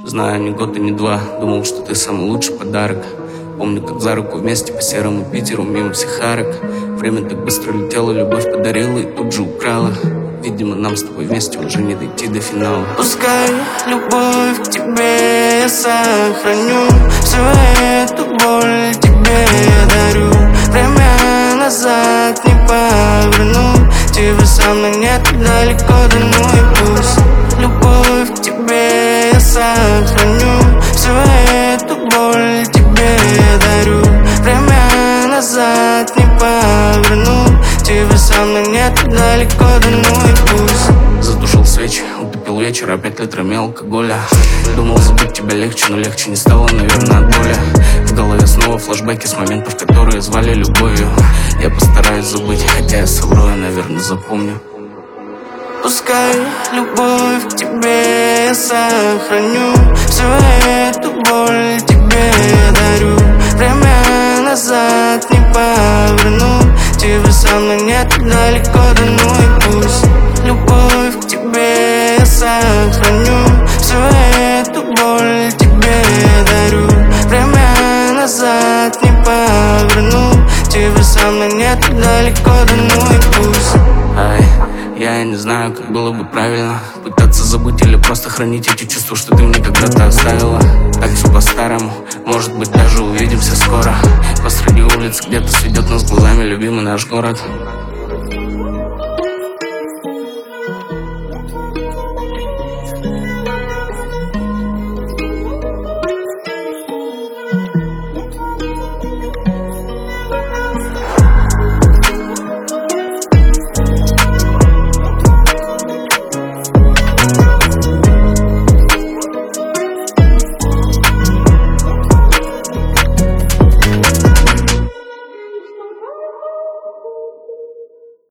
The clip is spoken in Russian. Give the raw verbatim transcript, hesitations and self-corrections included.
Знаю, ни год и не два, думал, что ты самый лучший подарок. Помню, как за руку вместе по серому Питеру мимо всех арок. Время так быстро летело, любовь подарила и тут же украла. Видимо, нам с тобой вместе уже не дойти до финала. Пускай любовь к тебе я сохраню, всю эту боль тебе дарю. Время назад не поверну, тебя со мной нет далеко, да ну и пусть. Любовь к тебе я сохраню, всю эту боль тебе дарю. Время назад не поверну, тебя со мной нет далеко, да ну и пусть. Затушил свечи, утопил вечер, опять литрами алкоголя. Думал, забыть тебя легче, но легче не стало, наверное, от боли. В голове снова флешбеки с моментов, которые звали любовью. Я постараюсь забыть, хотя я совру, я, наверное, запомню. Пускай любовь к тебе я сохраню, всю эту боль тебе дарю. Время назад не поверну, тебя со мной нет далеко, да ну и пусть. Любовь к тебе я сохраню, всю эту боль тебе дарю. Время назад не поверну, тебя со мной нет далеко, да ну и пусть. Ай, я не знаю, как было бы правильно пытаться забыть или просто хранить эти чувства, что ты мне когда-то оставила. Так все по-старому, может быть, даже увидимся скоро. Посреди улиц где-то сведет нас глазами любимый наш город.